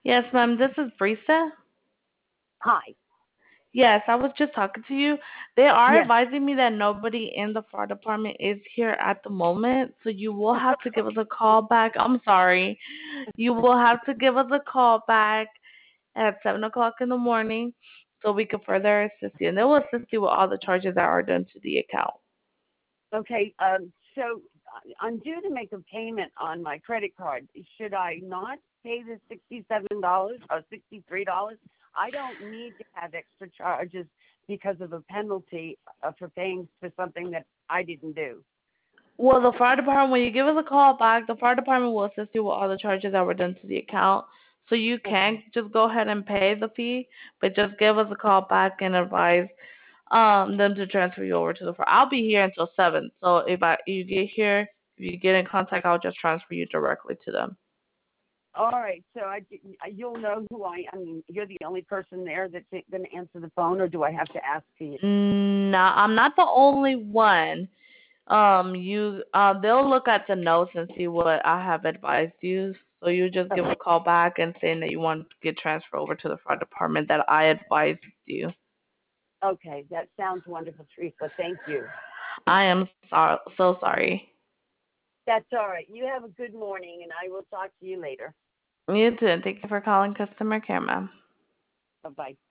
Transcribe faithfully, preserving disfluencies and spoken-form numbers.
Yes, ma'am. This is Brisa. Hi. Yes, I was just talking to you. They are Yes. advising me that nobody in the fire department is here at the moment, so you will have to give us a call back. I'm sorry. You will have to give us a call back at seven o'clock in the morning so we can further assist you. And they will assist you with all the charges that are done to the account. Okay. Um, so uh, I'm due to make a payment on my credit card. Should I not pay the sixty-seven dollars or sixty-three dollars? I don't need to have extra charges because of a penalty uh, for paying for something that I didn't do. Well, the fire department, when you give us a call back, the fire department will assist you with all the charges that were done to the account. So you Okay. can just go ahead and pay the fee, but just give us a call back and advise um them to transfer you over to the fire. I'll be here until seven. So if I you get here, if you get in contact, I'll just transfer you directly to them. All right. So I, you'll know who I. I mean, you're the only person there that's going to answer the phone, or do I have to ask for you? No, I'm not the only one. Um, you uh, they'll look at the notes and see what I have advised you. So you just give a Okay. call back and saying that you want to get transferred over to the fire department that I advised you. Okay. That sounds wonderful, Teresa. Thank you. I am so so sorry. That's all right. You have a good morning, and I will talk to you later. You too. Thank you for calling customer care, ma'am. Bye-bye.